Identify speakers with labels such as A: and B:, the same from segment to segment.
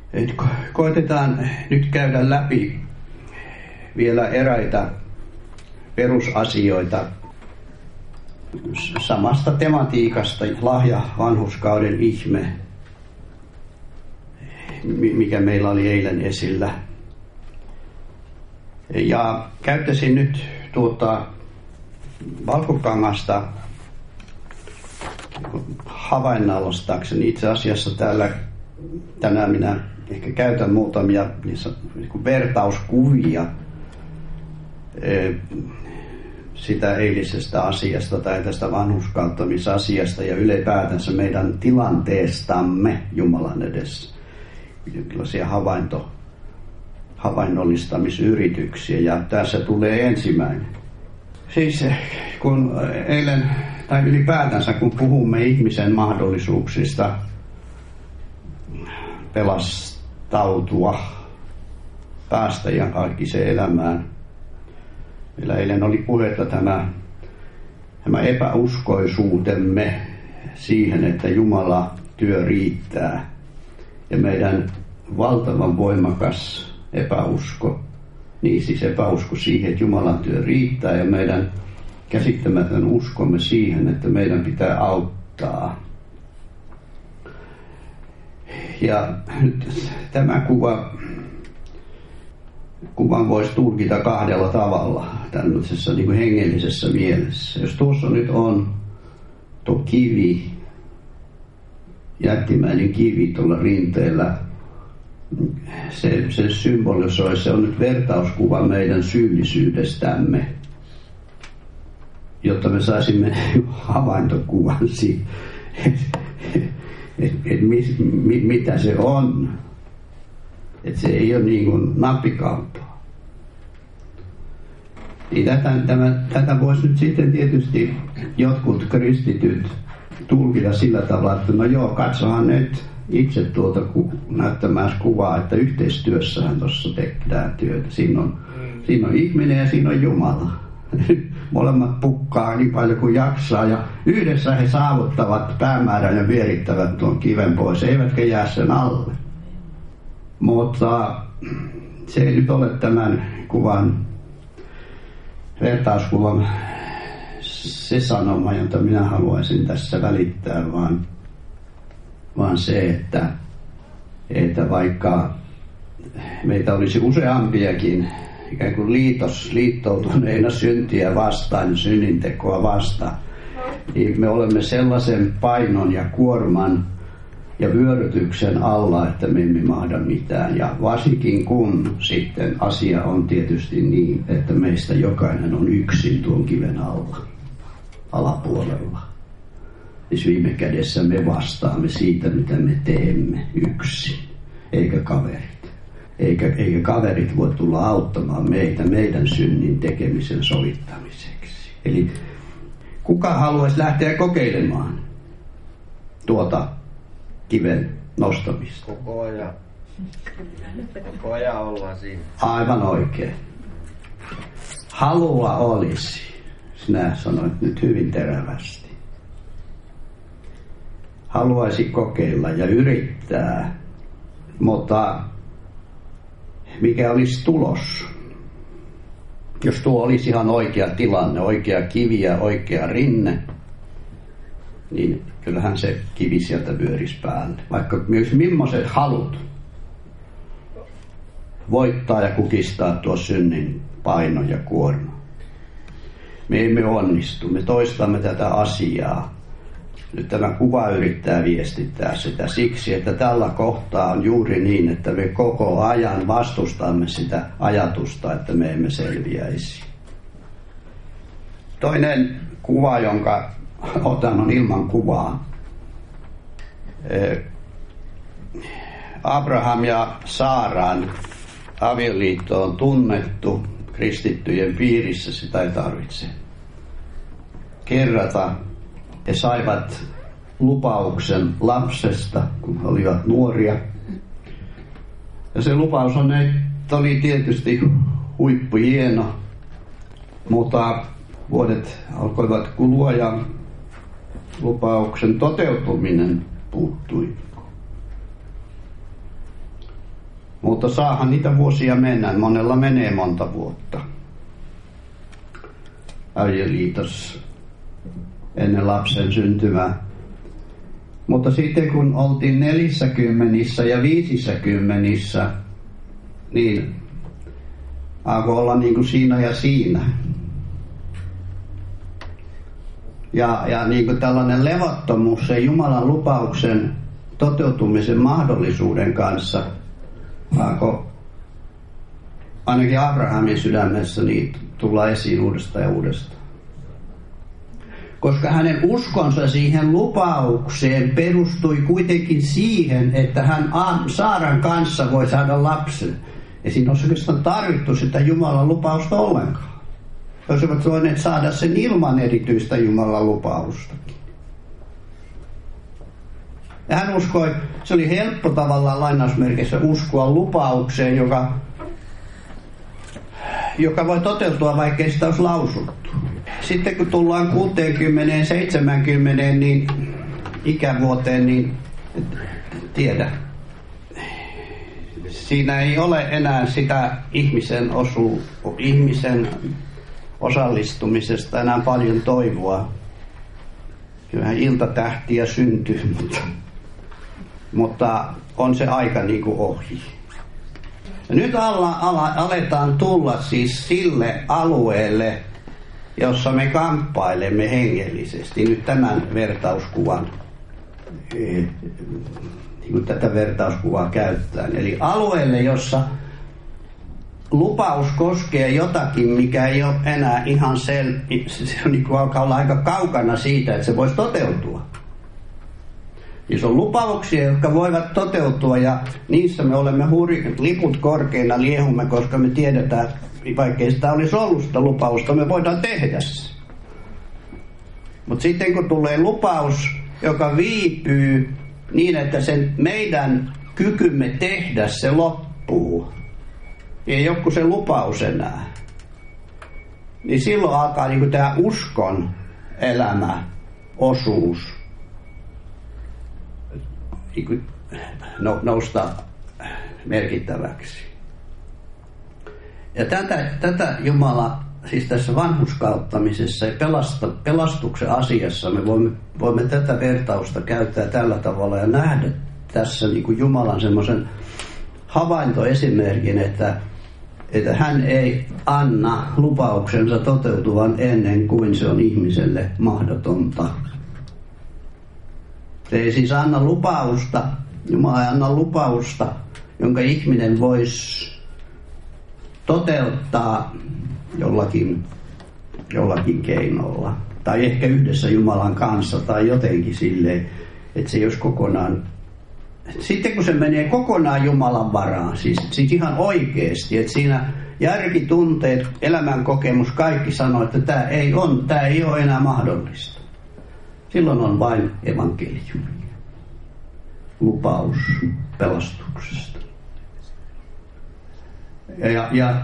A: Koitetaan nyt käydä läpi vielä eräitä perusasioita samasta tematiikasta, lahja, vanhurskauden ihme, mikä meillä oli eilen esillä. Ja käyttäisin nyt valkokangasta havainnollistakseni. Itse asiassa tänään minä ehkä käytän muutamia vertauskuvia sitä eilisestä asiasta tai tästä vanhurskauttamisasiasta ja ylipäätänsä meidän tilanteestamme Jumalan edessä. Jonkinlaisia havainnollistamisyrityksiä, ja tässä tulee ensimmäinen. Siis kun eilen tai ylipäätänsä kun puhumme ihmisen mahdollisuuksista pelastautua, päästä iankaikkiseen elämään. Meillä eilen oli puhetta tämä epäuskoisuutemme siihen, että Jumala työ riittää, ja meidän valtavan voimakas epäusko, niin siis epäusko siihen, että Jumalan työ riittää, ja meidän käsittämätön uskomme siihen, että meidän pitää auttaa. Ja nyt tämä kuvan voisi tulkita kahdella tavalla tämmöisessä niin kuin hengellisessä mielessä. Jos tuossa nyt on tuo kivi, jättimäinen kivi tuolla rinteellä, se symbolisoi, se on nyt vertauskuva meidän syyllisyydestämme, jotta me saisimme havaintokuvan siitä, mitä se on. Että se ei ole niin kuin nappikauppaa. Niin tätä voisi nyt sitten tietysti jotkut kristityt tulkita sillä tavalla, että no joo, katsohan nyt itse tuolta näyttämään kuvaa, että yhteistyössähän tuossa tehdään työtä. Siinä on ihminen ja siinä on Jumala. Molemmat pukkaa niin paljon kuin jaksaa, ja yhdessä he saavuttavat päämäärän ja vierittävät tuon kiven pois, eivätkä jää sen alle. Mutta se ei nyt ole tämän vertauskuvan se sanoma, jota minä haluaisin tässä välittää, vaan se, että vaikka meitä olisi useampiakin ikään kuin liittoutuneina syntiä vastaan ja synnintekoa vastaan, niin me olemme sellaisen painon ja kuorman ja vyörytyksen alla, että me emme mahda mitään. Ja varsinkin kun sitten asia on tietysti niin, että meistä jokainen on yksin tuon kiven alapuolella. Siis viime kädessä me vastaamme siitä, mitä me teemme yksin, eikä kaverit. Eikä kaverit voi tulla auttamaan meitä meidän synnin tekemisen sovittamiseksi. Eli kuka haluaisi lähteä kokeilemaan tuota kiven nostamista?
B: Koko ajan ollaan siinä.
A: Aivan oikein. Halua olisi. Sinä sanoit nyt hyvin terävästi. Haluaisi kokeilla ja yrittää, mutta mikä olisi tulos? Jos tuo olisi ihan oikea tilanne, oikea kivi ja oikea rinne, niin kyllähän se kivi sieltä vyörisi päälle. Vaikka myös millaiset halut voittaa ja kukistaa tuo synnin paino ja kuorma. Me emme onnistu, me toistamme tätä asiaa. Nyt tämä kuva yrittää viestittää sitä siksi, että tällä kohtaa on juuri niin, että me koko ajan vastustamme sitä ajatusta, että me emme selviäisi. Toinen kuva, jonka otan, on ilman kuvaa. Abraham ja Saaran avioliitto on tunnettu kristittyjen piirissä, sitä ei tarvitse kerrata. He saivat lupauksen lapsesta, kun olivat nuoria. Ja se lupaus oli tietysti huippuhieno, mutta vuodet alkoivat kulua ja lupauksen toteutuminen puuttui. Mutta saahan niitä vuosia mennä. Monella menee monta vuotta avioliitossa ennen lapsen syntymää. Mutta sitten kun oltiin 40 ja 50, niin alkoi olla niin kuin siinä ja siinä. Ja niin kuin tällainen levottomuus sen Jumalan lupauksen toteutumisen mahdollisuuden kanssa alkoi ainakin Abrahamin sydämessä niin tulla esiin uudestaan ja uudestaan. Koska hänen uskonsa siihen lupaukseen perustui kuitenkin siihen, että hän Saaran kanssa voi saada lapsen. Ja siinä olisi oikeastaan tarvittu sitä Jumalan lupausta ollenkaan. He olisivat voineet saada sen ilman erityistä Jumalan lupausta. Ja hän uskoi, se oli helppo tavallaan lainausmerkeissä uskoa lupaukseen, joka voi toteutua, vaikka ei sitä olisi lausuttu. Sitten kun tullaan 60, 70 niin ikävuoteen, niin tiedä. Siinä ei ole enää sitä ihmisen osallistumisesta enää paljon toivoa. Kyllähän iltatähtiä syntyy, mutta on se aika niin kuin ohi. Ja nyt aletaan tulla siis sille alueelle, jossa me kamppailemme hengellisesti. Nyt tämän vertauskuvan, niin kuin tätä vertauskuvaa käyttäen. Eli alueelle, jossa lupaus koskee jotakin, mikä ei ole enää ihan se niin kuin alkaa olla aika kaukana siitä, että se voisi toteutua. Siis on lupauksia, jotka voivat toteutua, ja niissä me olemme liput korkeina liehumme, koska me tiedetään, vaikkei sitä olisi ollut sitä lupausta, me voidaan tehdä se. Mutta sitten kun tulee lupaus, joka viipyy niin, että sen meidän kykymme tehdä se loppuu, ei ole kuin se lupaus enää, niin silloin alkaa niin kuin tämä uskon elämä, osuus niin kuin nousta merkittäväksi. Ja tätä Jumala, siis tässä vanhurskauttamisessa ja pelastuksen asiassa, me voimme tätä vertausta käyttää tällä tavalla ja nähdä tässä niin kuin Jumalan semmoisen havaintoesimerkin, että hän ei anna lupauksensa toteutuvan ennen kuin se on ihmiselle mahdotonta. Se ei siis anna lupausta, Jumala ei anna lupausta, jonka ihminen voisi toteuttaa jollakin keinolla. Tai ehkä yhdessä Jumalan kanssa tai jotenkin silleen, että se ei olisi kokonaan. Sitten kun se menee kokonaan Jumalan varaan, siis ihan oikeasti, että siinä järki, tunteet, elämänkokemus, kaikki sanoo, että tämä ei ole enää mahdollista. Nyt on vain evankeliumi, lupaus pelastuksesta. Ja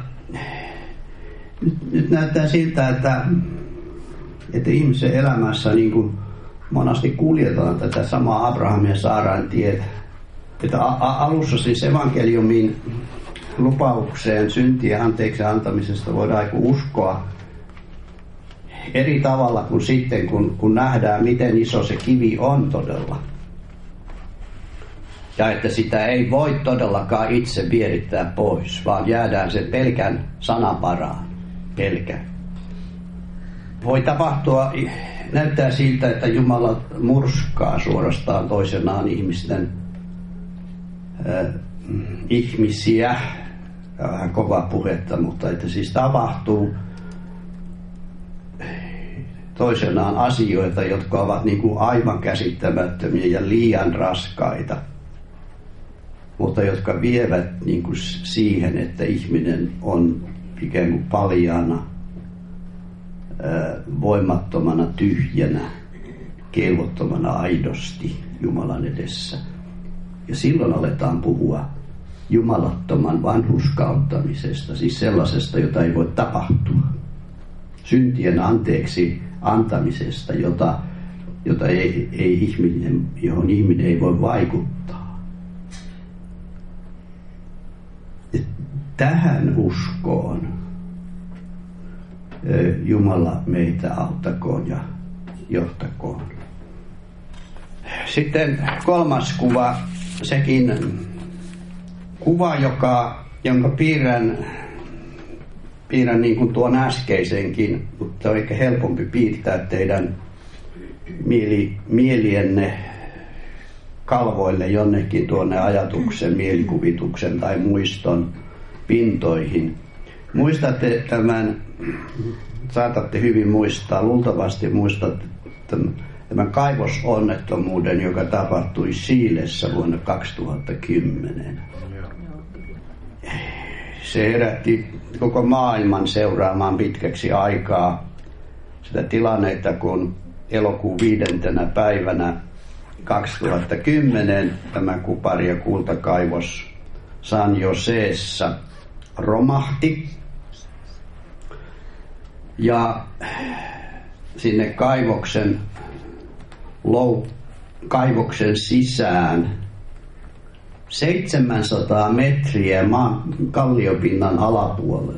A: nyt näyttää siltä, että ihmisen elämässä niin kuin monasti kuljetaan tätä samaa Abrahamin ja Saaran tietä. Että alussa siis evankeliumin lupaukseen syntien anteeksi antamisesta voidaan uskoa eri tavalla kuin sitten, kun nähdään, miten iso se kivi on todella. Ja että sitä ei voi todellakaan itse vierittää pois, vaan jäädään sen pelkän sanan varaan. Pelkän. Voi tapahtua, näyttää siltä, että Jumala murskaa suorastaan toisenaan ihmisiä. Vähän kova puhetta, mutta että siis tapahtuu toisenaan asioita, jotka ovat niin kuin aivan käsittämättömiä ja liian raskaita, mutta jotka vievät niin kuin siihen, että ihminen on ikään kuin paljaana, voimattomana, tyhjänä, kelvottomana aidosti Jumalan edessä. Ja silloin aletaan puhua jumalattoman vanhurskauttamisesta, siis sellaisesta, jota ei voi tapahtua. Syntien anteeksi antamisesta, johon ihminen ei voi vaikuttaa. tähän uskoon Jumala meitä auttakoon ja johtakoon. Sitten kolmas kuva, sekin kuva, jonka piirrän niin kuin tuon äskeisenkin, mutta on ehkä helpompi piirtää teidän mielienne kalvoille jonnekin tuonne ajatuksen, mielikuvituksen tai muiston pintoihin. Muistatte tämän, saatatte hyvin muistaa, luultavasti muistatte tämän kaivosonnettomuuden, joka tapahtui Chilessä vuonna 2010. Se herätti koko maailman seuraamaan pitkäksi aikaa sitä tilannetta, kun elokuun 5. päivänä 2010 tämä kupari- ja kultakaivos San Joseessa romahti. Ja sinne kaivoksen sisään 700 metriä kalliopinnan alapuolelle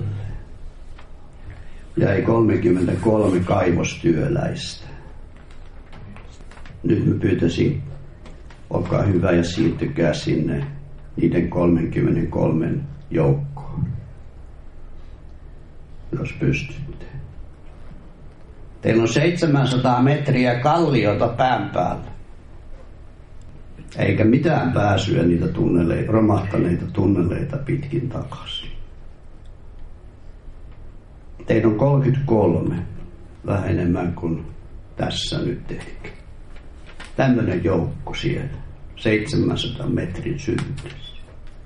A: jäi 33 kaivostyöläistä. Nyt mä pyytäisin, olkaa hyvä ja siirtykää sinne niiden 33 joukkoon, jos pystytte. Teillä on 700 metriä kalliota pään päällä. Eikä mitään pääsyä niitä romahtaneita tunneleita pitkin takaisin. Teitä on 33, vähän enemmän kuin tässä nyt ehkä. Tämmöinen joukko siellä, 700 metrin syvyydessä.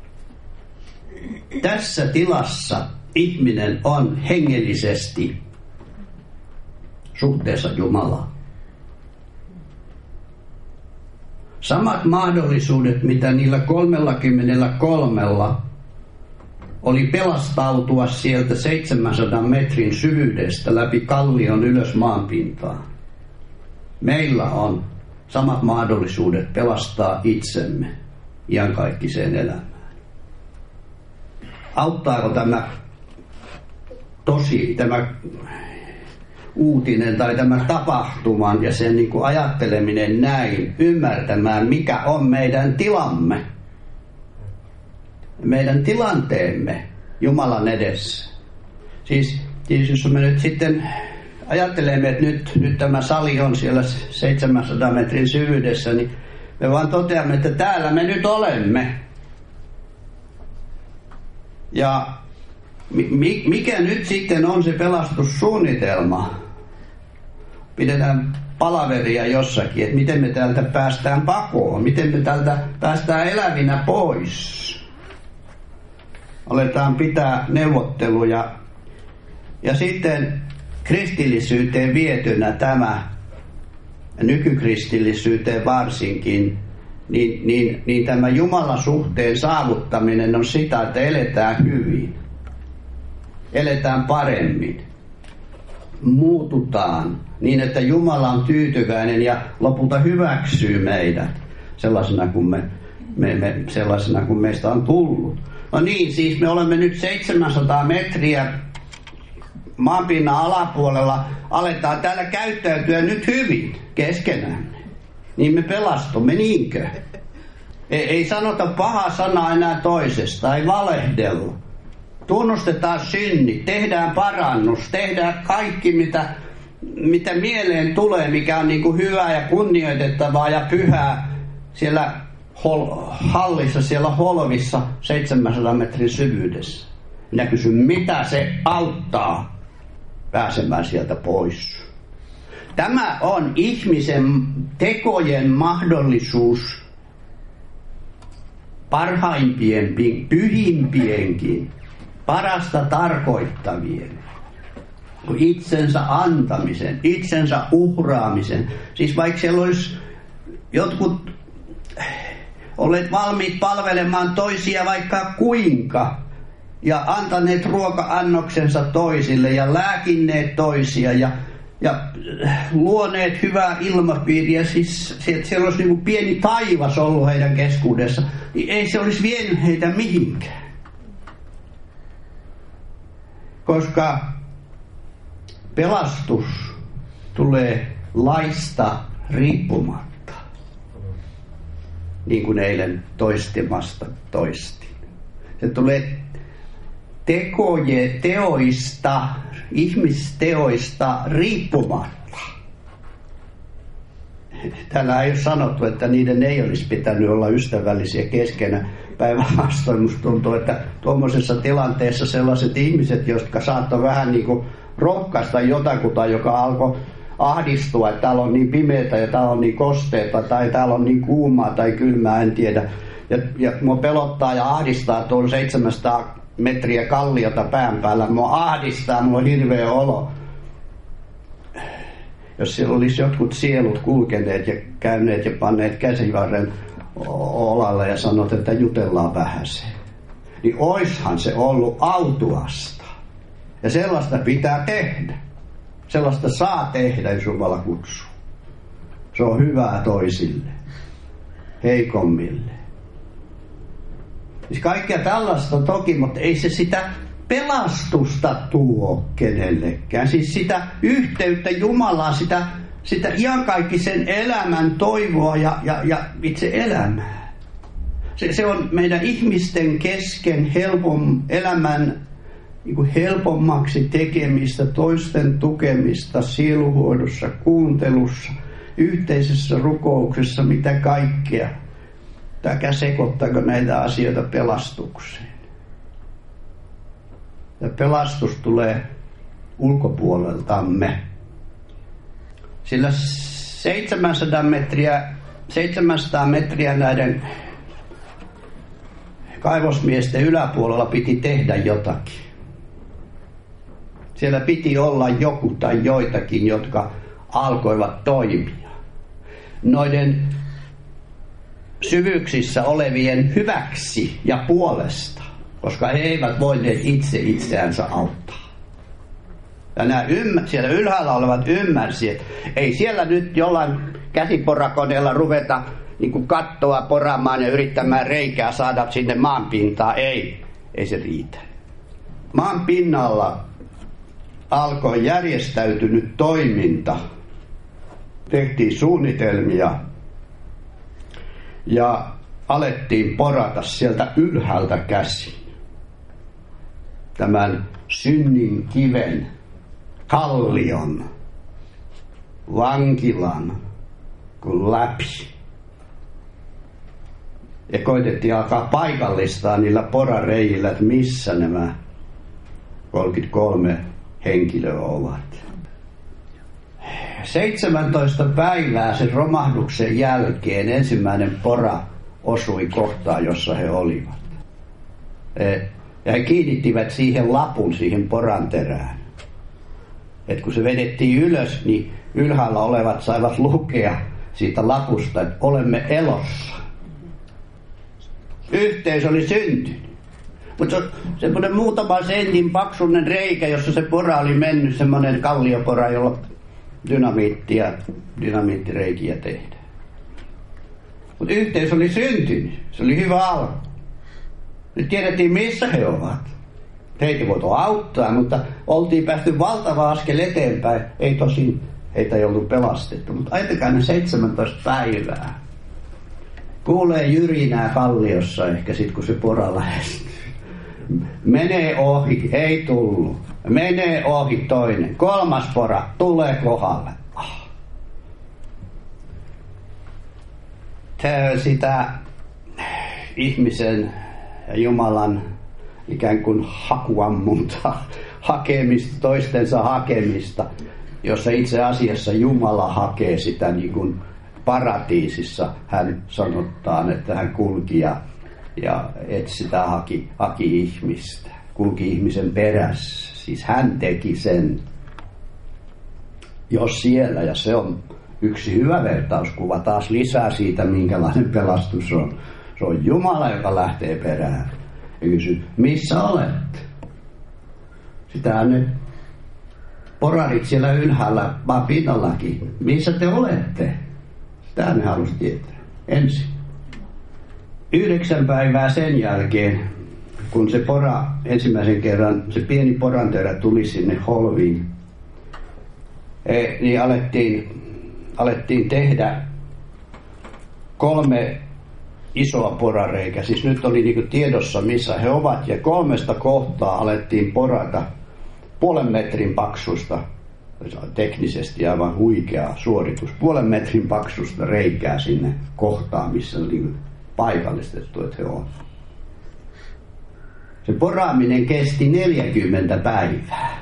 A: Tässä tilassa ihminen on hengellisesti suhteessa Jumalaan. Samat mahdollisuudet, mitä niillä 33 oli pelastautua sieltä 700 metrin syvyydestä läpi kallion ylös maanpintaan. Meillä on samat mahdollisuudet pelastaa itsemme iankaikkiseen elämään. Auttaako tämä uutinen tai tämä tapahtuman ja sen niin kuin ajatteleminen näin ymmärtämään, mikä on meidän tilamme, meidän tilanteemme Jumalan edessä. Siis jos me nyt sitten ajattelemme, että nyt tämä sali on siellä 700 metrin syvyydessä, niin me vaan toteamme, että täällä me nyt olemme. Ja mikä nyt sitten on se pelastussuunnitelma? Pidetään palaveria jossakin, että miten me täältä päästään pakoon, miten me täältä päästään elävinä pois. Aletaan pitää neuvotteluja. Ja sitten kristillisyyteen vietynä tämä, nykykristillisyyteen varsinkin, niin tämä Jumalan suhteen saavuttaminen on sitä, että eletään hyvin. Eletään paremmin. Muututaan niin, että Jumala on tyytyväinen ja lopulta hyväksyy meidät sellaisena kuin meistä on tullut. No niin, siis me olemme nyt 700 metriä maanpinnan alapuolella. Aletaan täällä käyttäytyä nyt hyvin keskenään. Niin me pelastumme, niinkö? Ei sanota paha sana enää toisesta, ei valehdella. Tunnustetaan synnit, tehdään parannus, tehdään kaikki mitä mieleen tulee, mikä on niin kuin hyvää ja kunnioitettavaa ja pyhää siellä hallissa, siellä holvissa 700 metrin syvyydessä. Minä kysyn, mitä se auttaa pääsemään sieltä pois? Tämä on ihmisen tekojen mahdollisuus parhaimpien, pyhimpienkin, parasta tarkoittavien, itsensä antamisen, itsensä uhraamisen. Siis vaikka siellä olisi jotkut olleet valmiit palvelemaan toisia vaikka kuinka, ja antaneet ruoka-annoksensa toisille ja lääkinneet toisia ja luoneet hyvää ilmapiiriä, siis siellä olisi niin kuin pieni taivas ollut heidän keskuudessa, niin ei se olisi vienyt heitä mihinkään. Koska pelastus tulee laista riippumatta, niin kuin eilen toistimasta toistin. Se tulee teoista, ihmisteoista riippumatta. Täällä ei ole sanottu, että niiden ei olisi pitänyt olla ystävällisiä keskenään. Päinvastoin musta tuntuu, että tuommoisessa tilanteessa sellaiset ihmiset, jotka saattoi vähän niin kuin rohkaista jotakuta, joka alkoi ahdistua, että täällä on niin pimeätä ja täällä on niin kosteeta tai täällä on niin kuumaa tai kylmää, en tiedä. Ja mua pelottaa ja ahdistaa tuon 700 metriä kalliota pään päällä. Mua ahdistaa, mulla on hirveä olo. Jos siellä olisi jotkut sielut kulkeneet ja käyneet ja panneet käsivarren olalle ja sanot, että jutellaan vähäsen, niin oishan se ollut autuasta. Ja sellaista pitää tehdä. Sellaista saa tehdä, jos Jumala kutsuu. Se on hyvää toisille, heikommille. Siis kaikkea tällaista toki, mutta ei se sitä pelastusta tuo kenellekään. Siis sitä yhteyttä Jumalaan, sitä iankaikkisen elämän toivoa ja itse elämää. Se on meidän ihmisten kesken elämän niin kuin helpommaksi tekemistä, toisten tukemista, sieluhoidossa, kuuntelussa, yhteisessä rukouksessa, mitä kaikkea. Älkää sekoittaako näitä asioita pelastukseen. Ja pelastus tulee ulkopuoleltamme. Sillä 700 metriä näiden kaivosmiesten yläpuolella piti tehdä jotakin. Siellä piti olla joku tai joitakin, jotka alkoivat toimia. Noiden syvyyksissä olevien hyväksi ja puolesta, koska he eivät voineet itseänsä auttaa. Ja nämä siellä ylhäällä olevat ymmärsi, että ei siellä nyt jollain käsiporakoneella ruveta niin kuin kattoa poraamaan ja yrittämään reikää saada sinne maanpintaan. Ei se riitä. Maan pinnalla alkoi järjestäytynyt toiminta. Tehtiin suunnitelmia ja alettiin porata sieltä ylhäältä käsin tämän synnin kiven, kallion, vankilan kun läpi. Ja koitettiin alkaa paikallistaa niillä porareijillä, että missä nämä 33 henkilöä ovat. 17 päivää sen romahduksen jälkeen ensimmäinen pora osui kohtaan, jossa he olivat. Ja he kiinnittivät siihen lapun, siihen poran terään. Et kun se vedettiin ylös, niin ylhäällä olevat saivat lukea siitä lapusta, että olemme elossa. Yhteys oli syntynyt. Mutta semmoinen muutama sentin paksuinen reikä, jossa se pora oli mennyt, semmoinen kalliopora, jolla dynamiittireikiä tehdään. Mutta yhteys oli syntynyt. Se oli hyvä alku. Nyt tiedettiin, missä he ovat. Heitä voitu auttaa, mutta oltiin päästy valtava askel eteenpäin. Ei tosin heitä ei ollut pelastettu, mutta ajatelkaa ne 17 päivää. Kuulee jyrinää kalliossa ehkä sit, kun se pora lähestyy. Menee ohi, ei tullut. Menee ohi toinen. 3. pora, tulee kohdalle. Tämä on sitä ihmisen ja Jumalan ikään kuin hakuammuntaa, hakemista, toistensa hakemista, jossa itse asiassa Jumala hakee sitä niin kuin paratiisissa. Hän sanotaan, että hän kulki ja etsitä haki ihmistä, kulki ihmisen perässä. Siis hän teki sen jos siellä, ja se on yksi hyvä vertauskuva taas lisää siitä, minkälainen pelastus on. Se on Jumala, joka lähtee perään ja kysyy, missä olet? Sitähän ne porarit siellä ylhäällä, vaan pinnallakin. Missä te olette? Sitähän ne halusi tietää. Ensin. 9 päivää sen jälkeen kun se pora ensimmäisen kerran, se pieni poranterä tuli sinne holviin, niin alettiin tehdä 3 isoa porareikää. Siis nyt oli niin kuin tiedossa, missä he ovat, ja 3 kohtaa alettiin porata 0,5 metrin paksusta, teknisesti aivan huikea suoritus, 0,5 metrin paksusta reikää sinne kohtaan, missä oli niin paikallistettu, että he ovat. Se poraaminen kesti 40 päivää.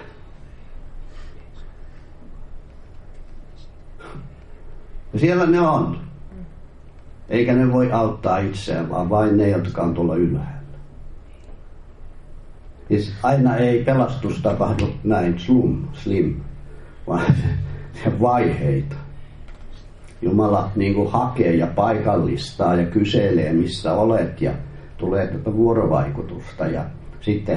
A: Ja siellä ne on. Eikä ne voi auttaa itseään, vaan vain ne, jotka on tuolla ylhäällä. Siis aina ei pelastus tapahdu näin slim, vaan vaiheita. Jumala niin kuin hakee ja paikallistaa ja kyselee, missä olet, ja tulee tätä vuorovaikutusta, ja sitten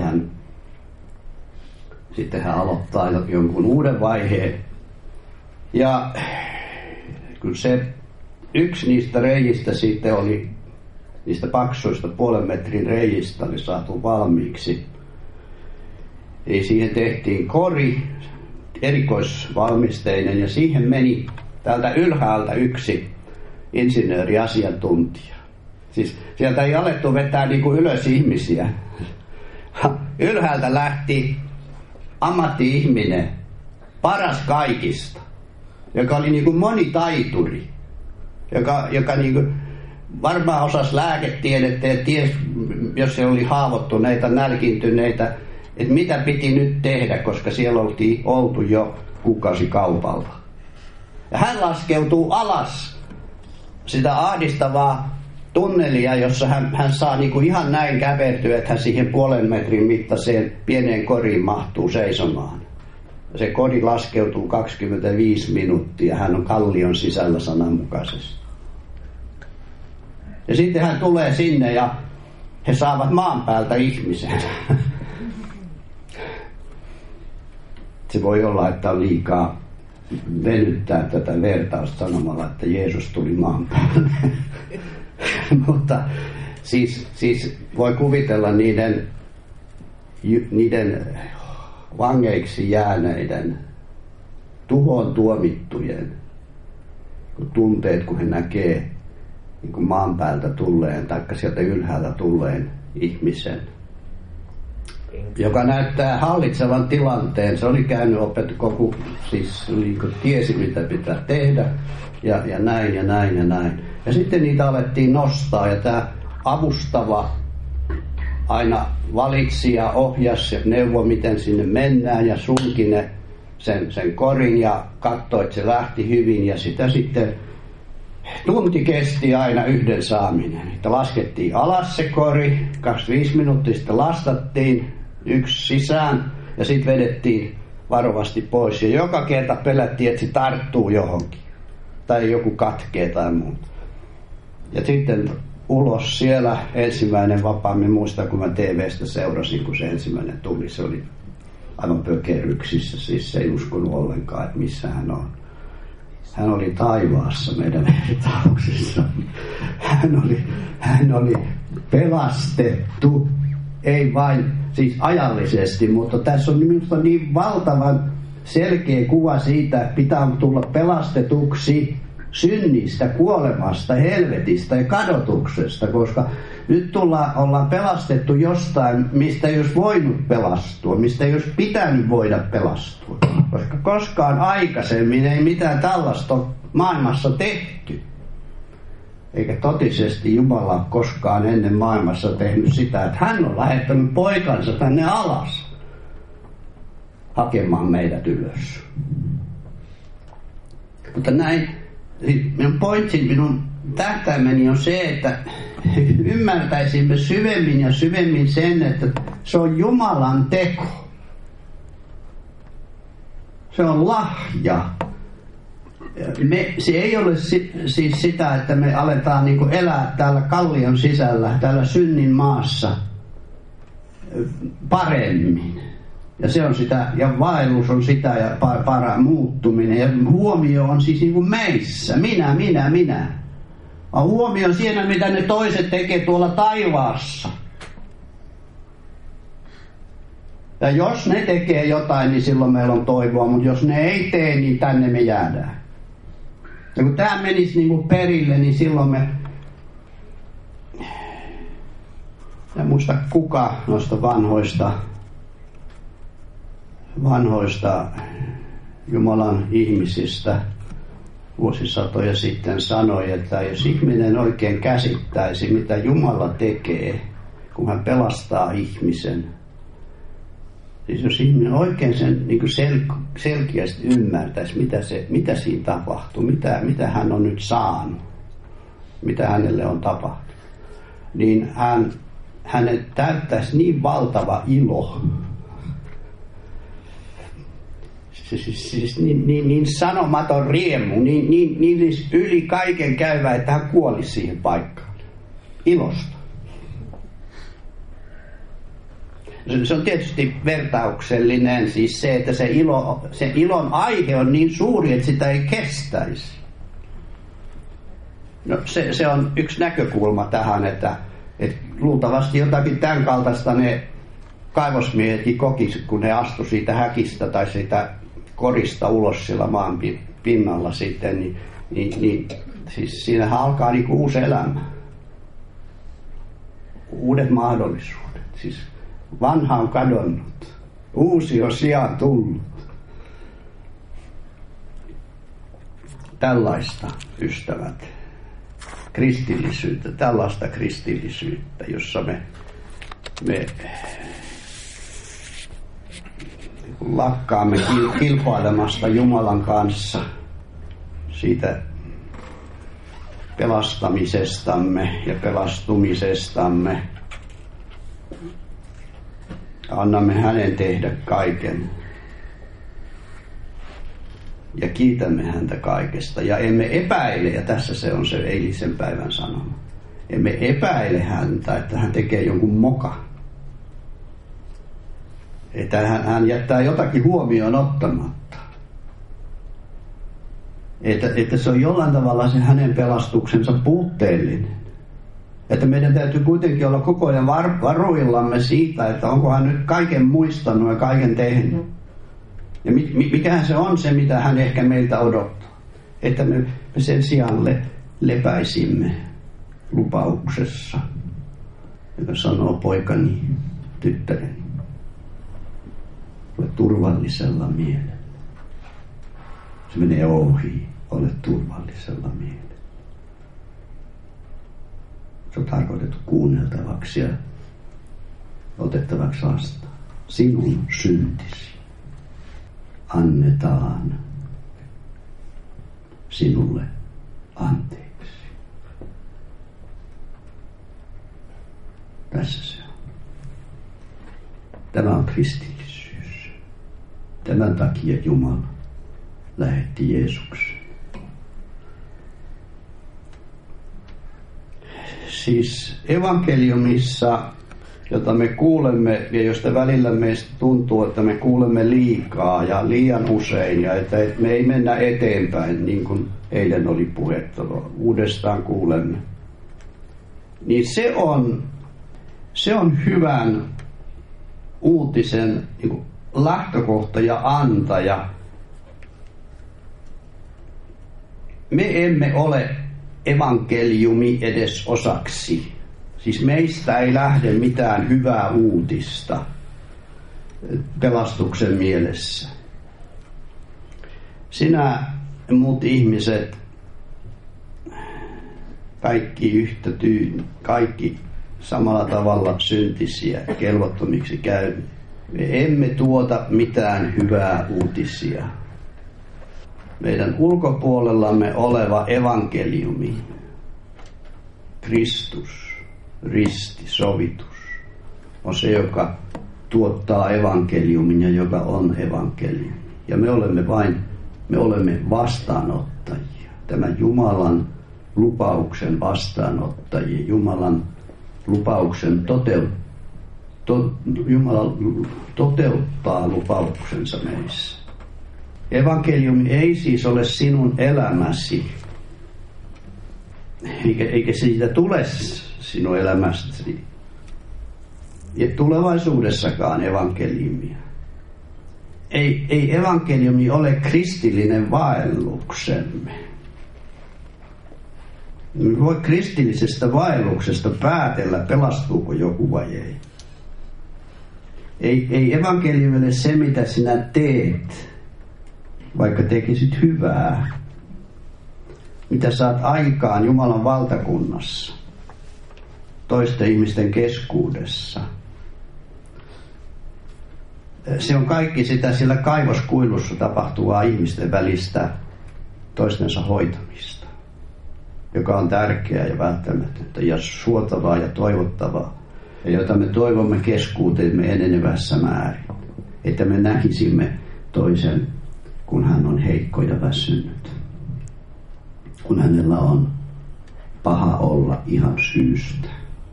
A: hän aloittaa jonkun uuden vaiheen. Ja kun se yksi niistä reiistä sitten oli, niistä paksuista 0,5 metrin reiistä oli saatu valmiiksi. Eli siihen tehtiin kori, erikoisvalmisteinen, ja siihen meni täältä ylhäältä yksi insinööriasiantuntija. Siis sieltä ei alettu vetää niin kuin ylös ihmisiä. Ylhäältä lähti ammatti-ihminen, paras kaikista, joka oli niin kuin monitaituri, joka niin kuin varmaan osasi lääketiedettä ja ties, jos se oli haavoittuneita, nälkiintyneitä, että mitä piti nyt tehdä, koska siellä oltiin oltu jo kuukausikaupalla. Ja hän laskeutuu alas sitä ahdistavaa tunnelia, jossa hän saa niin kuin ihan näin käpertyä, että hän siihen 0,5 metrin mittaiseen pieneen koriin mahtuu seisomaan. Ja se kori laskeutuu 25 minuuttia, hän on kallion sisällä sananmukaisesti. Ja sitten hän tulee sinne ja he saavat maan päältä ihmisen. Se voi olla, että on liikaa venyttää tätä vertausta sanomalla, että Jeesus tuli maan päälle. Mutta siis voi kuvitella niiden vangeiksi jääneiden, tuhoon tuomittujen tunteet, kun he näkee niin kuin maan päältä tulleen, taikka sieltä ylhäältä tulleen ihmisen, joka näyttää hallitsevan tilanteen. Se oli käynyt siis niin kuin tiesi mitä pitää tehdä, ja näin ja näin ja näin. Ja sitten niitä alettiin nostaa, ja tämä avustava aina valitsi ja ohjasi ja neuvoi, miten sinne mennään, ja sulki sen korin ja katsoi, että se lähti hyvin, ja sitä sitten tunti kesti aina yhden saaminen. Että laskettiin alas se kori, 25 minuuttia sitten lastattiin, yksi sisään, ja sitten vedettiin varovasti pois. Ja joka kerta pelättiin, että se tarttuu johonkin, tai joku katkee tai muuta. Ja sitten ulos siellä ensimmäinen vapaammin, muistan kun mä TV:stä seurasin, kun se ensimmäinen tuli, se oli aivan pökeryksissä, siis se ei uskonut ollenkaan, että missä hän on. Hän oli taivaassa meidän vertauksissa. Hän oli pelastettu, ei vain siis ajallisesti, mutta tässä on minusta niin valtavan selkeä kuva siitä, että pitää tulla pelastetuksi synnistä, kuolemasta, helvetistä ja kadotuksesta, koska nyt ollaan pelastettu jostain, mistä ei olisi voinut pelastua, mistä ei olisi pitänyt voida pelastua, koska koskaan aikaisemmin ei mitään tällaista ole maailmassa tehty. Eikä totisesti Jumala ole koskaan ennen maailmassa tehnyt sitä, että hän on lähettänyt poikansa tänne alas hakemaan meidät ylös. Mutta näin, minun pointsin, minun tähtäimeni on se, että ymmärtäisimme syvemmin ja syvemmin sen, että se on Jumalan teko. Se on lahja. Se ei ole siis sitä, että me aletaan niin kuin elää täällä kallion sisällä, täällä synnin maassa paremmin. Ja se on sitä, ja vaellus on sitä, ja muuttuminen. Ja huomio on siis niin kuin meissä. Minä. Huomio on siinä, mitä ne toiset tekee tuolla taivaassa. Ja jos ne tekee jotain, niin silloin meillä on toivoa, mutta jos ne ei tee, niin tänne me jäädään. Ja kun tämä menisi niin kuin perille, niin silloin me... En muista kuka noista vanhoista Jumalan ihmisistä vuosisatoja sitten sanoi, että jos ihminen oikein käsittäisi, mitä Jumala tekee, kun hän pelastaa ihmisen, siis jos ihminen oikein sen niin kuin selkeästi ymmärtäisi, mitä siinä tapahtuu, mitä hän on nyt saanut, mitä hänelle on tapahtunut, niin hänet täyttäisi niin valtava ilo, siis niin sanomaton riemu, niin yli kaiken käyvä, että hän kuolisi siihen paikkaan ilosta. Se on tietysti vertauksellinen, siis se, että se ilon aihe on niin suuri, että sitä ei kestäisi. No, se on yksi näkökulma tähän, että luultavasti jotakin tämän kaltaista ne kaivosmiehetkin kokisivat, kun ne astu siitä häkistä tai siitä korista ulos siellä maan pinnalla sitten, niin siis siinähän alkaa niin kuin uusi elämä. Uudet mahdollisuudet. Siis vanha on kadonnut. Uusi on sijaan tullut. Tällaista, ystävät, kristillisyyttä, tällaista kristillisyyttä, jossa me lakkaamme kilpailemasta Jumalan kanssa siitä pelastamisestamme ja pelastumisestamme. Annamme hänen tehdä kaiken. Ja kiitämme häntä kaikesta. Ja emme epäile, ja tässä se on se eilisen päivän sanoma. Emme epäile häntä, että hän tekee jonkun moka. Että hän jättää jotakin huomioon ottamatta. Että se on jollain tavalla se hänen pelastuksensa puutteellinen. Että meidän täytyy kuitenkin olla koko ajan varuillamme siitä, että onko hän nyt kaiken muistanut ja kaiken tehnyt. Ja mikähän se on se, mitä hän ehkä meiltä odottaa. Että me sen sijaan lepäisimme lupauksessa, joka sanoo poikani, tyttäreni, ole turvallisella mielellä. Se menee ohi, ole turvallisella mielellä. Se on tarkoitettu kuunneltavaksi ja otettavaksi vastaan. Sinun syntisi annetaan sinulle anteeksi. Tässä se on. Tämä on kristillisyys. Tämän takia Jumala lähetti Jeesuksen. Siis evankeliumissa, jota me kuulemme ja josta välillä meistä tuntuu, että me kuulemme liikaa ja liian usein ja että me ei mennä eteenpäin, niin kuin eilen oli puhetta, uudestaan kuulemme, niin se on hyvän uutisen niin lähtökohta ja antaja. Me emme ole evankeliumi edes osaksi. Siis meistä ei lähde mitään hyvää uutista pelastuksen mielessä. Sinä ja muut ihmiset, kaikki samalla tavalla syntisiä, kelvottomiksi käyneet. Me emme tuota mitään hyvää uutisia. Meidän ulkopuolellamme oleva evankeliumi, Kristus, risti, sovitus, on se, joka tuottaa evankeliumin ja joka on evankeliumi. Ja me olemme vastaanottajia. Tämän Jumalan lupauksen vastaanottajia. Jumalan lupauksen Jumala toteuttaa lupauksensa meissä. Evankeliumi ei siis ole sinun elämäsi, eikä siitä tule sinun elämästäsi, ja tulevaisuudessakaan evankeliumia. Ei evankeliumi ole kristillinen vaelluksemme. Me voi kristillisestä vaelluksesta päätellä, pelastuuko joku vai ei. Ei evankeliumi ole se, mitä sinä teet, vaikka tekisit hyvää. Mitä saat aikaan Jumalan valtakunnassa, toisten ihmisten keskuudessa. Se on kaikki sitä siellä kaivoskuilussa tapahtuvaa ihmisten välistä toistensa hoitamista, joka on tärkeää ja välttämätöntä ja suotavaa ja toivottavaa, ja jota me toivomme keskuuteemme enenevässä määrin, että me näkisimme toisen, kun hän on heikko ja väsynyt, kun hänellä on paha olla ihan syystä.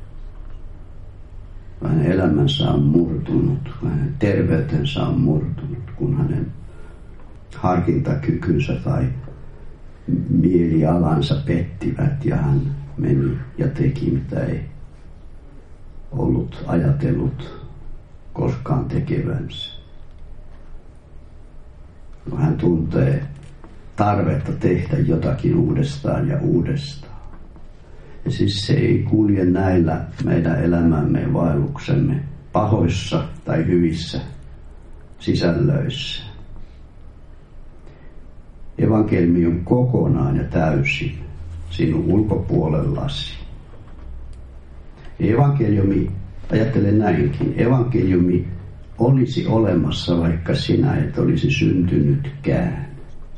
A: Hänen elämänsä on murtunut, hänen terveytensä on murtunut, kun hänen harkintakykynsä tai mielialansa pettivät ja hän meni ja teki, mitä ei ollut ajatellut koskaan tekevänsä. Hän tuntee tarvetta tehdä jotakin uudestaan ja uudestaan. Ja siis se ei kulje näillä meidän elämämme ja vaelluksemme pahoissa tai hyvissä sisällöissä. Evankeliumi on kokonaan ja täysin sinun ulkopuolellasi. Evankeliumi, ajattelen näinkin, evankeliumi olisi olemassa, vaikka sinä et olisi syntynytkään.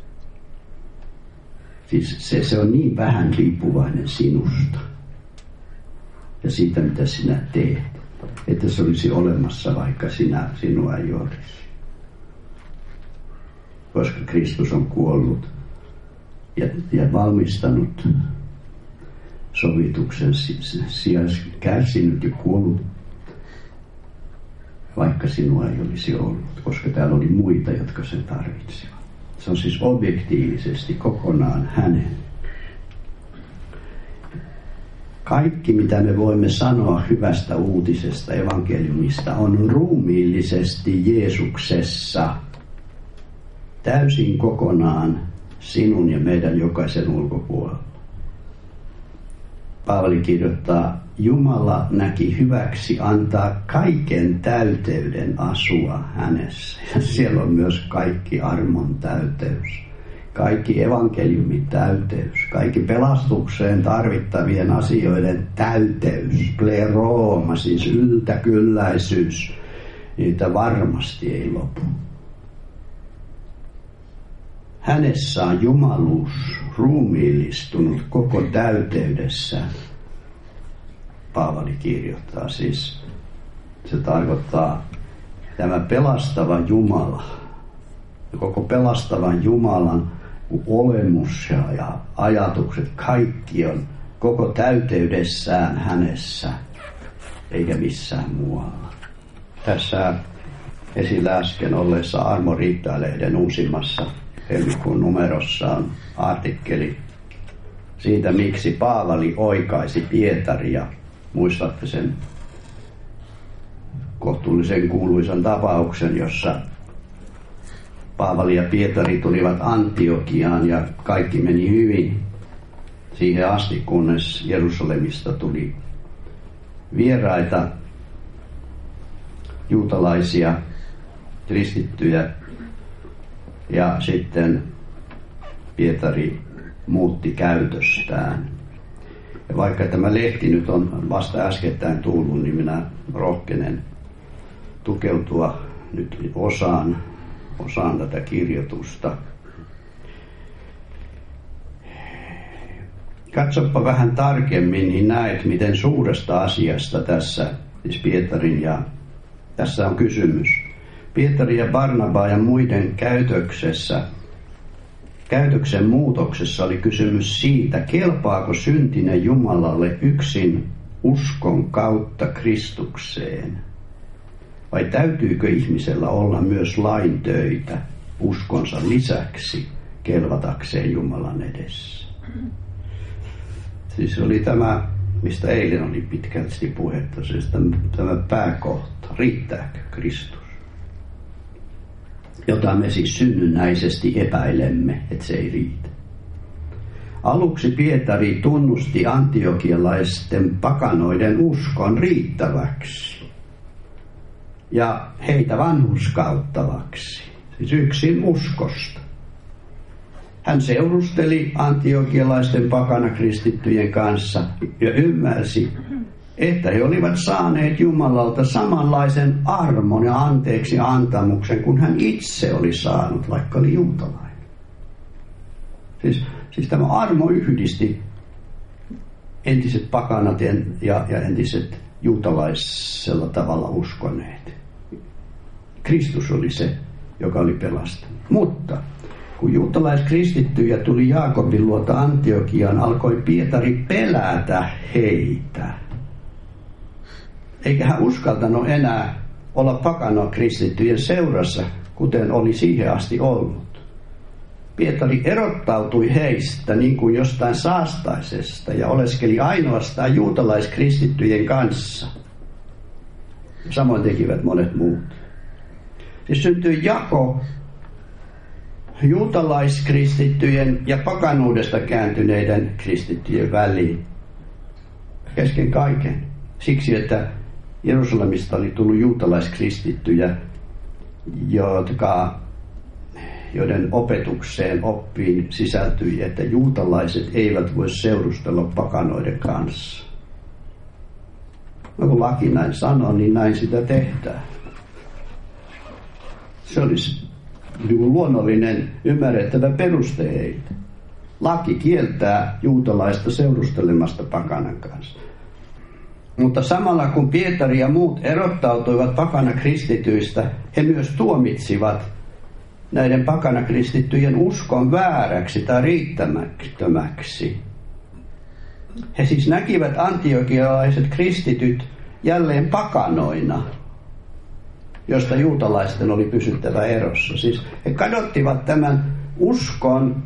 A: Siis se on niin vähän riippuvainen sinusta ja siitä, mitä sinä teet, että se olisi olemassa, vaikka sinua ei olisi. Koska Kristus on kuollut ja valmistanut sovituksen sijais, kärsinyt ja kuollut, vaikka sinua ei olisi ollut, koska täällä oli muita, jotka sen tarvitsivat. Se on siis objektiivisesti kokonaan hänen. Kaikki, mitä me voimme sanoa hyvästä uutisesta evankeliumista, on ruumiillisesti Jeesuksessa täysin kokonaan sinun ja meidän jokaisen ulkopuolella. Paavali kirjoittaa, Jumala näki hyväksi antaa kaiken täyteyden asua hänessä. Ja siellä on myös kaikki armon täyteys, kaikki evankeliumin täyteys, kaikki pelastukseen tarvittavien asioiden täyteys, pleroma, siis yltäkylläisyys, niitä varmasti ei lopu. Hänessä on jumaluus ruumiillistunut koko täyteydessään. Paavali kirjoittaa siis, se tarkoittaa tämä pelastava Jumala, koko pelastavan Jumalan olemus ja ajatukset, kaikki on koko täyteydessään hänessä, eikä missään muualla. Tässä esillä äsken olleessa Armoriittaa-lehden uusimmassa helmikuun numerossa on artikkeli siitä, miksi Paavali oikaisi Pietaria. Muistatte sen kohtuullisen kuuluisan tapauksen, jossa Paavali ja Pietari tulivat Antiokiaan ja kaikki meni hyvin siihen asti, kunnes Jerusalemista tuli vieraita juutalaisia kristittyjä. Ja sitten Pietari muutti käytöstään. Ja vaikka tämä lehti nyt on vasta äskettäin tullut, niin minä rohkenen tukeutua nyt osaan tätä kirjoitusta. Katsoppa vähän tarkemmin, niin näet, miten suuresta asiasta tässä, siis Pietarin ja tässä on kysymys. Pietari ja Barnabaa ja muiden käytöksen muutoksessa oli kysymys siitä, kelpaako syntinen Jumalalle yksin uskon kautta Kristukseen, vai täytyykö ihmisellä olla myös lain töitä uskonsa lisäksi kelvatakseen Jumalan edessä. Siis oli tämä mistä eilen oli pitkälti puhetta, siis tämä pääkohta, riittääkö Kristus? Jota me siis synnynnäisesti epäilemme, että se ei riitä. Aluksi Pietari tunnusti antiokialaisten pakanoiden uskon riittäväksi ja heitä vanhurskauttavaksi, siis yksin uskosta. Hän seurusteli antiokialaisten pakanakristittyjen kanssa ja ymmärsi, että he olivat saaneet Jumalalta samanlaisen armon ja anteeksi antamuksen kuin hän itse oli saanut, vaikka oli juutalainen. Siis tämä armo yhdisti entiset pakanat ja entiset juutalaisella tavalla uskoneet. Kristus oli se, joka oli pelastanut. Mutta kun juutalaiskristittyjä tuli Jaakobin luota Antiokiaan, alkoi Pietari pelätä heitä. Eikä hän uskaltanut enää olla pakanakristittyjen seurassa, kuten oli siihen asti ollut. Pietari erottautui heistä niin kuin jostain saastaisesta ja oleskeli ainoastaan juutalaiskristittyjen kanssa. Samoin tekivät monet muut. Siis syntyi jako juutalaiskristittyjen ja pakanuudesta kääntyneiden kristittyjen väliin. Kesken kaiken. Siksi, että Jerusalemista oli tullut juutalaiskristittyjä, joiden opetukseen, oppiin sisältyi, että juutalaiset eivät voi seurustella pakanoiden kanssa. No, kun laki näin sanoo, niin näin sitä tehdään. Se olisi luonnollinen, ymmärrettävä peruste heille. Laki kieltää juutalaista seurustelemasta pakanan kanssa. Mutta samalla kun Pietari ja muut erottautuivat pakanakristityistä, he myös tuomitsivat näiden pakanakristittyjen uskon vääräksi tai riittämättömäksi. He siis näkivät antiokialaiset kristityt jälleen pakanoina, josta juutalaisten oli pysyttävä erossa. Siis he kadottivat tämän uskon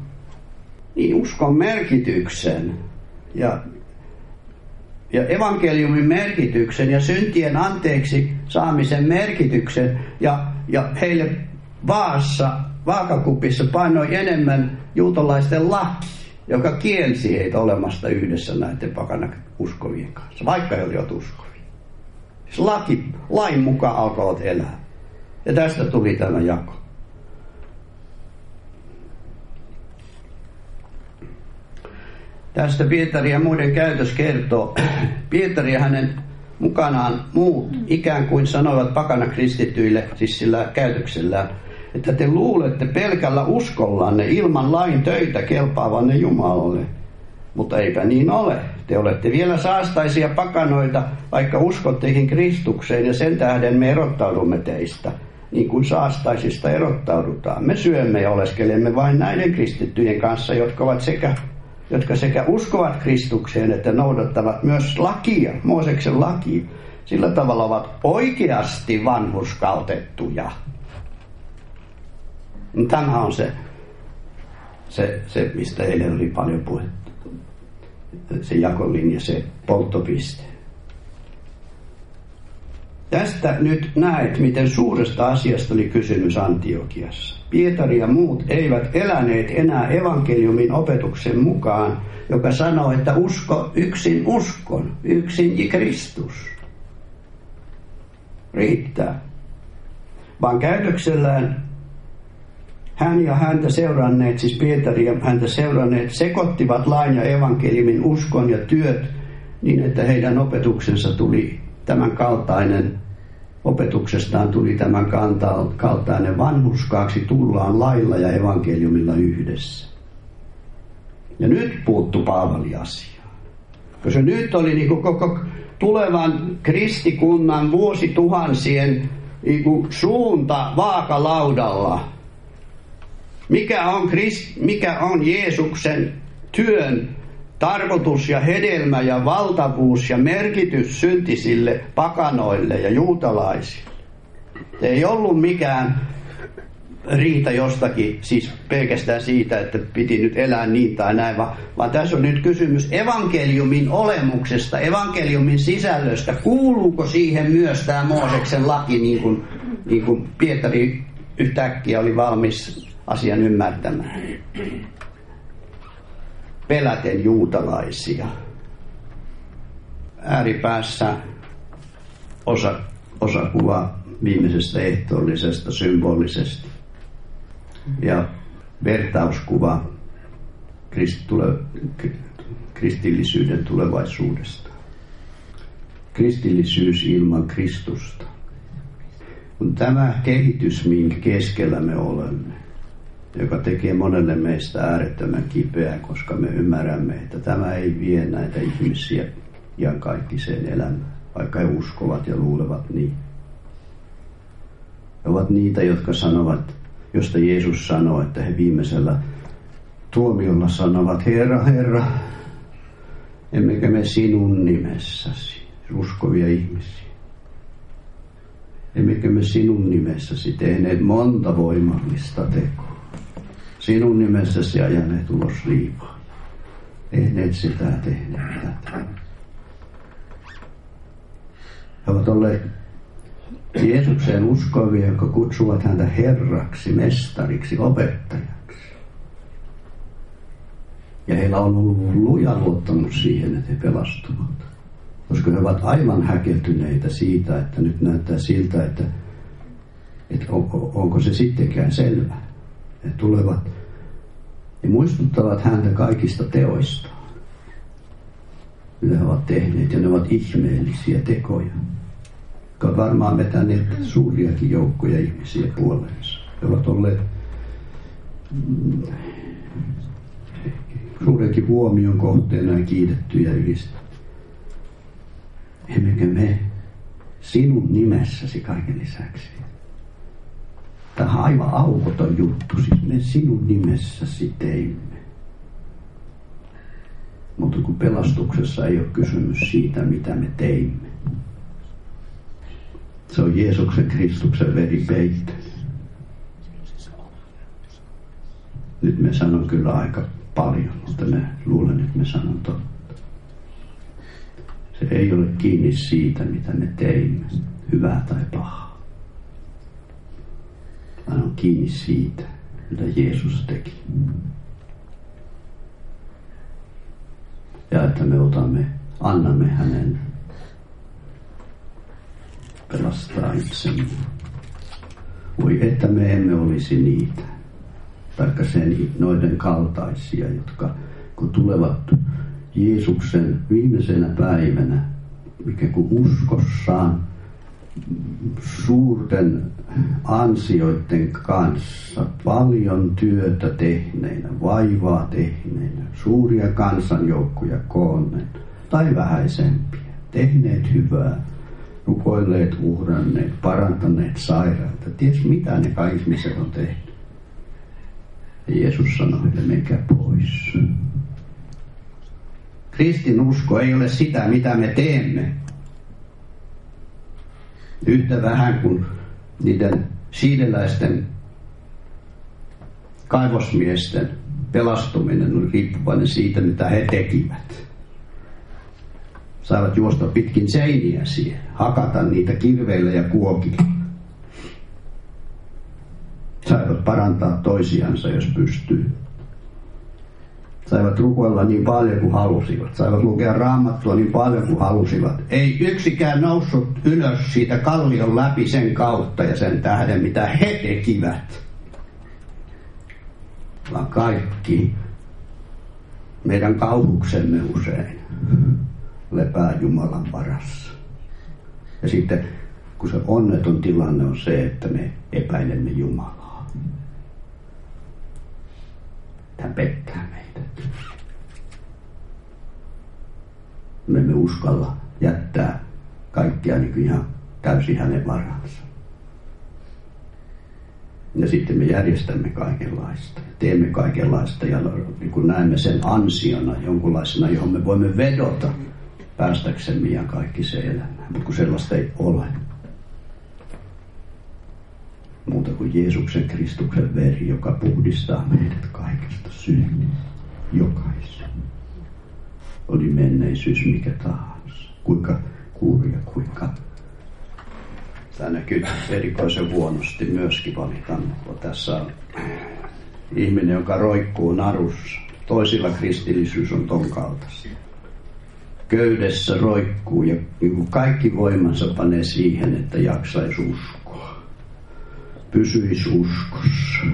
A: merkityksen ja evankeliumin merkityksen ja syntien anteeksi saamisen merkityksen ja heille vaakakupissa painoi enemmän juutalaisten laki, joka kielsi heitä olemasta yhdessä näiden pakanauskovien kanssa, vaikka he olivat uskovia. Siis lain mukaan alkoivat elää. Ja tästä tuli tämä jako. Tästä Pietari ja muiden käytös kertoo. Pietari ja hänen mukanaan muut ikään kuin sanoivat pakanakristityille, siis sillä käytöksellään, että te luulette pelkällä uskollanne ilman lain töitä kelpaavanne Jumalalle. Mutta eipä niin ole. Te olette vielä saastaisia pakanoita, vaikka uskotteihin Kristukseen, ja sen tähden me erottaudumme teistä, niin kuin saastaisista erottaudutaan. Me syömme ja oleskelemme vain näiden kristittyjen kanssa, jotka sekä uskovat Kristukseen, että noudattavat myös lakia, Mooseksen lakia. Sillä tavalla ovat oikeasti vanhurskautettuja. Tämä on se mistä eilen oli paljon puhetta. Se jakolinja, se polttopiste. Tästä nyt näet, miten suuresta asiasta oli kysymys Antiokiassa. Pietari ja muut eivät eläneet enää evankeliumin opetuksen mukaan, joka sanoo, että usko yksin uskon, yksin Kristus. Riittää. Vaan käytöksellään hän ja häntä seuranneet, siis Pietari ja häntä seuranneet, sekoittivat lain ja evankeliumin uskon ja työt niin, että heidän opetuksensa tuli tämän kaltainen, opetuksestaan tuli tämän kaltainen vanhurskaaksi tullaan lailla ja evankeliumilla yhdessä. Ja nyt puuttu Paavali asiaan. Koska nyt oli niin kuin koko tulevan kristikunnan vuosituhansien niin kuin suunta vaakalaudalla. Mikä on Jeesuksen työn tarkoitus ja hedelmä ja valtavuus ja merkitys syntisille pakanoille ja juutalaisille? Ei ollut mikään riita jostakin, siis pelkästään siitä, että piti nyt elää niin tai näin, vaan tässä on nyt kysymys evankeliumin olemuksesta, evankeliumin sisällöstä. Kuuluuko siihen myös tämä Mooseksen laki, niin kuin Pietari yhtäkkiä oli valmis asian ymmärtämään? Peläten juutalaisia. Ääripäässä osakuva viimeisestä ehtoollisesta symbolisesti ja vertauskuva kristillisyyden tulevaisuudesta. Kristillisyys ilman Kristusta. Kun tämä kehitys, minkä keskellä me olemme, joka tekee monelle meistä äärettömän kipeää, koska me ymmärrämme, että tämä ei vie näitä ihmisiä iankaikkiseen elämään, vaikka he uskovat ja luulevat niin. He ovat niitä, jotka sanovat, josta Jeesus sanoo, että he viimeisellä tuomiolla sanovat, Herra, Herra, emmekä me sinun nimessäsi, uskovia ihmisiä. Emmekä me sinun nimessäsi tehneet monta voimallista tekoa. Sinun nimessäsi ajaneet ulos riipaa. Tehneet sitä, tehneet tätä. He ovat olleet Jeesukseen uskovia, jotka kutsuvat häntä Herraksi, mestariksi, opettajaksi. Ja heillä on ollut luja luottamus siihen, että he pelastuvat. Koska he ovat aivan häkeltyneitä siitä, että nyt näyttää siltä, että onko se sittenkään selvä. He tulevat ja muistuttavat häntä kaikista teoista, mitä he ovat tehneet, ja ne ovat ihmeellisiä tekoja, jotka ovat varmaan vetäneet suuriakin joukkoja ihmisiä puoleensa. He ovat olleet suurenkin huomion kohteena ja kiitettyjä ylistä. Emmekö me sinun nimessäsi kaiken lisäksi? Tämä on aivan aukoton juttu, siis me sinun nimessäsi teimme. Mutta kun pelastuksessa ei ole kysymys siitä, mitä me teimme. Se on Jeesuksen Kristuksen veri peittä. Nyt me sanon kyllä aika paljon, mutta mä luulen, että me sanon totta. Se ei ole kiinni siitä, mitä me teimme, hyvää tai pahaa. Vaan on kiinni siitä, mitä Jeesus teki. Ja että me annamme hänen pelastaa itsemme. Voi että me emme olisi niitä, taikka sen noiden kaltaisia, jotka kun tulevat Jeesuksen viimeisenä päivänä, mikä kun uskossaan suurten ansioiden kanssa, paljon työtä tehneinä, vaivaa tehneinä, suuria kansanjoukkoja koonneet tai vähäisempiä, tehneet hyvää, rukoilleet, uhranneet, parantaneet sairaita. Ties mitä ne kaikki ihmiset on tehnyt. Ja Jeesus sanoi, että menkää pois. Kristinusko ei ole sitä, mitä me teemme. Yhtä vähän kuin niiden siideläisten kaivosmiesten pelastuminen on riippuvainen siitä, mitä he tekivät. Saivat juosta pitkin seiniä siihen, hakata niitä kirveillä ja kuokilla. Saivat parantaa toisiansa, jos pystyy. Saivat rukoilla niin paljon kuin halusivat. Saivat lukea Raamattua niin paljon kuin halusivat. Ei yksikään noussut ylös siitä kallion läpi sen kautta ja sen tähden, mitä he tekivät. Vaan kaikki meidän kauhuksemme usein lepää Jumalan varassa. Ja sitten kun se onneton tilanne on se, että me epäilemme Jumalaa. Tämä pettää meitä. Me emme uskalla jättää kaikkea niin kuin ihan täysin hänen varansa. Ja sitten me järjestämme kaikenlaista. Teemme kaikenlaista ja niin kuin näemme sen ansiona jonkunlaisena, johon me voimme vedota päästäksemme ihan kaikki se elämään. Mutta kun sellaista ei ole. Muuta kuin Jeesuksen Kristuksen veri, joka puhdistaa meidät kaikesta synnistä. Jokaisen. Oli menneisyys mikä tahansa. Kuinka kurja, kuinka. Tämä näkyy erikoisen huonosti myöskin valitan. Tässä on ihminen, joka roikkuu narussa. Toisilla kristillisyys on ton kaltaista. Köydessä roikkuu ja kaikki voimansa panee siihen, että jaksaisi uskoa. Pysyisi uskossa.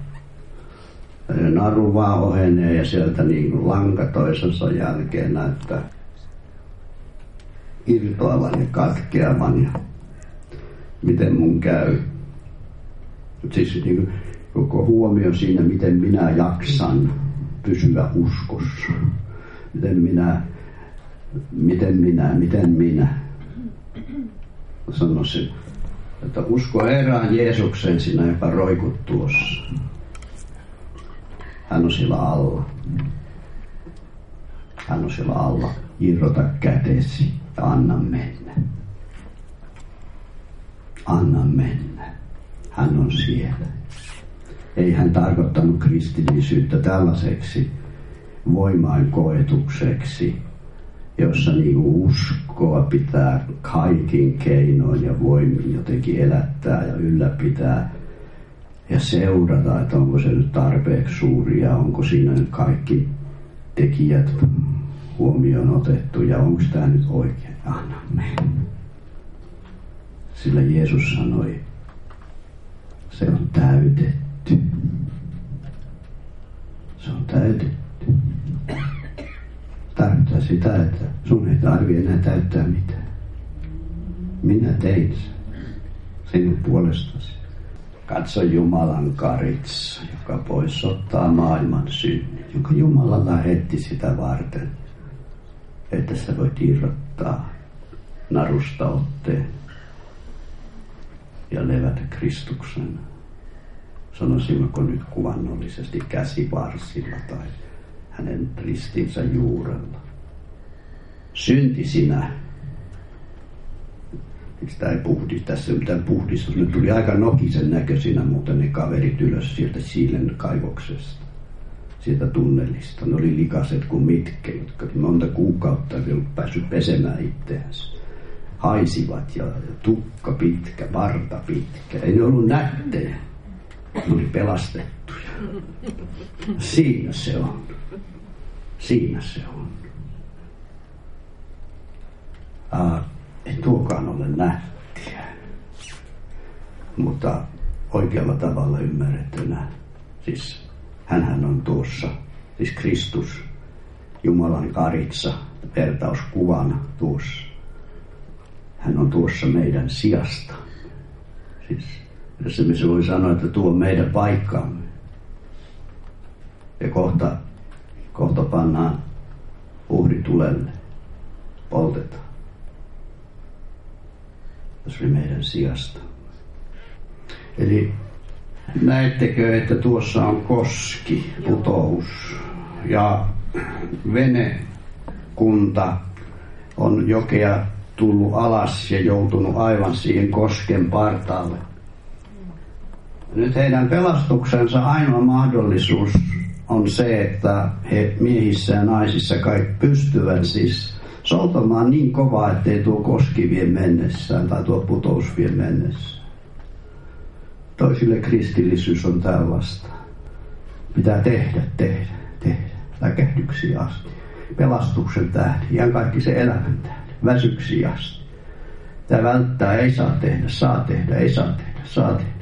A: Naru vaan ohenee ja sieltä niin lanka toisensa jälkeen näyttää irtoavan ja katkeavan ja miten mun käy. Mutta siis niin koko huomio siinä, miten minä jaksan pysyä uskossa. Miten minä. Sanoisin, että usko erään Jeesukseen sinä, joka roikut tuossa. Hän on siellä alla. Hän on siellä alla. Irrota kätesi ja anna mennä. Anna mennä. Hän on siellä. Ei hän tarkoittanut kristillisyyttä tällaiseksi voimainkoetukseksi, jossa niinku uskoa pitää kaikin keinoin ja voimin jotenkin elättää ja ylläpitää ja seurata, että onko se nyt tarpeeksi suuri ja onko siinä nyt kaikki tekijät huomioon otettu ja onko tämä nyt oikein. Anna mennä. Sillä Jeesus sanoi, se on täytetty. Se on täytetty. Tarkoittaa sitä, että sun ei tarvitse enää täyttää mitään. Minä tein sen sinun puolestasi. Katso Jumalan karitsa, joka poisottaa maailman synnin, jonka Jumala lähetti sitä varten, että sä voit irrottaa narusta otteen ja levätä Kristuksen, sanoisimmeko nyt kuvannollisesti käsivarsilla tai hänen ristinsä juurella. Synti sinä. Sitä ei tässä mitään puhdistus. Ne tuli aika nokisen näköisinä muuten ne kaverit ylös sieltä Siilen kaivoksesta. Sieltä tunnelista. Ne oli likaset kuin mitkä, jotka monta kuukautta ei ollut päässyt pesemään itseänsä. Haisivat ja tukka pitkä, varta pitkä. Ei ne ollut nättejä. Ne oli pelastettuja. Siinä se on. Siinä se on. Ei tuokaan ole nättiä. Mutta oikealla tavalla ymmärrettynä. Siis hänhän on tuossa. Siis Kristus, Jumalan karitsa, vertauskuvana tuossa. Hän on tuossa meidän sijasta. Siis se voi sanoa, että tuo on meidän paikkaamme. Ja kohta pannaan uhri tulelle. Poltetaan. Se oli meidän sijasta. Eli näettekö, että tuossa on koski, putous. Ja venekunta on jokea tullut alas ja joutunut aivan siihen kosken partaalle. Nyt heidän pelastuksensa ainoa mahdollisuus on se, että he miehissä ja naisissa kaikki pystyvät siis soutamaan niin kovaa, ettei tuo koski vie mennessään tai tuo putous vie mennessään. Toisille kristillisyys on tällaista. Pitää tehdä läkähdyksiä asti. Pelastuksen tähden, ihan kaikki se elämän tähden, väsyksiä asti. Tämä välttää, ei saa tehdä, saa tehdä, ei saa tehdä, saa tehdä.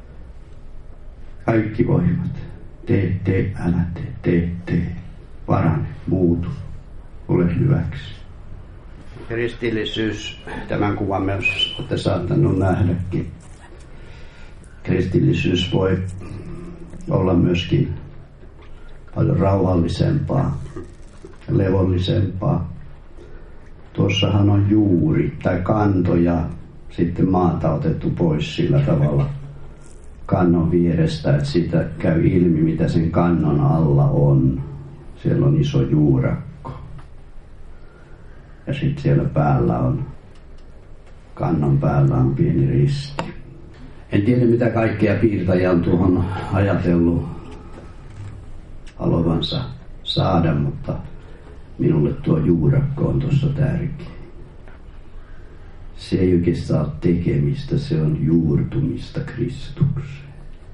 A: Kaikki voimat. Tee, älä tee. Parane, muutu, ole hyväksi. Kristillisyys, tämän kuvan myös olette saattanut nähdäkin. Kristillisyys voi olla myöskin paljon rauhallisempaa, levollisempaa. Tuossahan on juuri tai kanto ja sitten maata otettu pois sillä tavalla kannon vierestä, että siitä käy ilmi, mitä sen kannon alla on. Siellä on iso juurakko. Ja sitten siellä päällä on, kannon päällä on pieni risti. En tiedä mitä kaikkea piirtäjä on tuohon ajatellut haluavansa saada, mutta minulle tuo juurakko on tuossa tärkeä. Se ei oikeastaan ole tekemistä, se on juurtumista Kristukseen.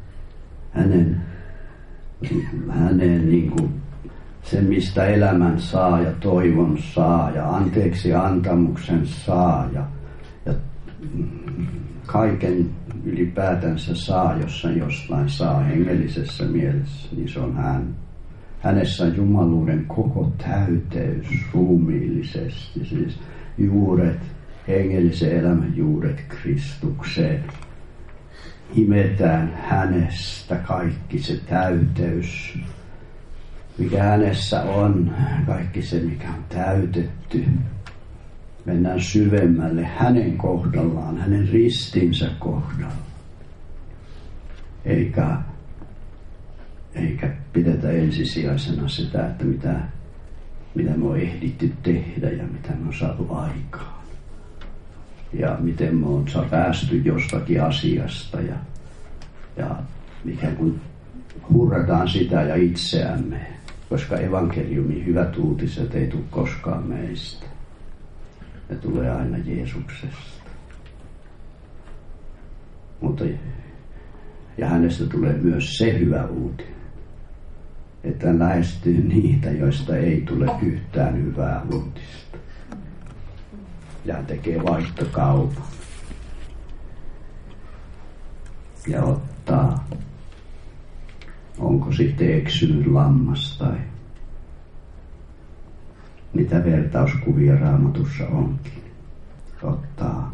A: Hänen niin kuin se, mistä elämän saa ja toivon saa ja anteeksi antamuksen saa ja kaiken ylipäätänsä saa, jos sen jostain saa hengellisessä mielessä, niin se on hän. Hänessä on jumaluuden koko täyteys ruumiillisesti, siis juuret, hengellisen elämän juuret Kristukseen. Imetään hänestä kaikki se täyteys, mikä hänessä on, kaikki se mikä on täytetty. Mennään syvemmälle hänen kohdallaan, hänen ristinsä kohdalla. Eikä pidetä ensisijaisena sitä, että mitä me on ehditty tehdä ja mitä me on saatu aikaan. Ja miten me on päästy jostakin asiasta ja ikään kuin hurrataan sitä ja itseämme, koska evankeliumin hyvät uutiset ei tule koskaan meistä. Ne tulee aina Jeesuksesta. Ja hänestä tulee myös se hyvä uutinen, että hän lähestyy niitä, joista ei tule yhtään hyvää uutista. Ja hän tekee vaihtokaupan. Ja ottaa, onko sitten eksynyt lammas tai mitä vertauskuvia Raamatussa onkin. Ottaa